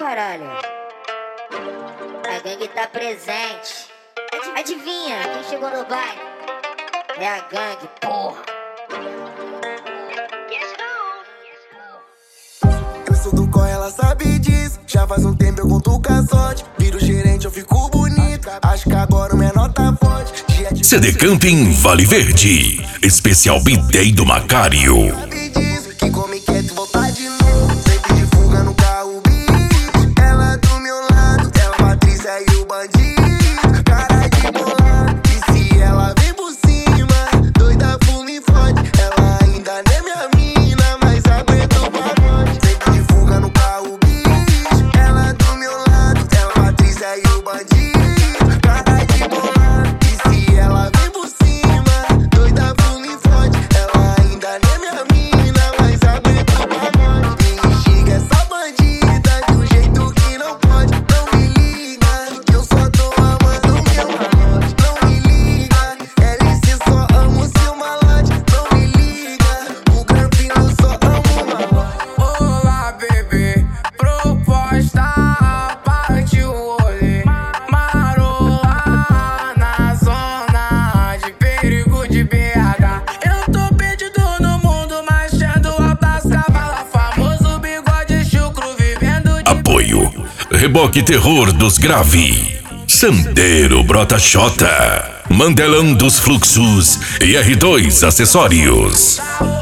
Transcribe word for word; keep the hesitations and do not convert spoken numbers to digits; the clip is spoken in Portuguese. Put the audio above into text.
caralho. A gangue tá presente. Adivinha quem chegou no baile? É a gangue, porra. Eu sou do corre, ela sabe disso. Já faz um tempo eu conto com a sorte. Viro gerente, eu fico bonito. Acho que agora o menor tá forte. C D Camping Vale Verde. Especial B-Day do Macário. Sabe disso, que come quieto voltar de novo. Sempre de fuga no carro, bicho. Ela do meu lado, ela Patrícia e o bandido. Cara de bolado, e se ela vem por cima, doida, fuma e fode. Ela ainda nem é minha mina, mas aguenta o pacote. Sempre de fuga no carro, bicho. Ela do meu lado, ela Patrícia e o bandido. Cara de bolado, e se ela vem por cima, doida, fuma e fode. Ela ainda nem é minha mina, mas aguenta o pacote. Me instiga essa bandida de um jeito que não pode. Não me liga, que eu só tô amando meu malote. Não me liga, L C só amo seu malote. Não me liga, o Campino só amo o malote. Olá, bebê, proposta, parte o rolê. Marola na zona de perigo de B H. Eu tô perdido no mundo, mas tendo altas cavalas. Famoso bigode chucro, vivendo de Apoio Reboque Terror dos Grave, Sandeiro Brota Xota, Mandelão dos Fluxos e R dois Acessórios.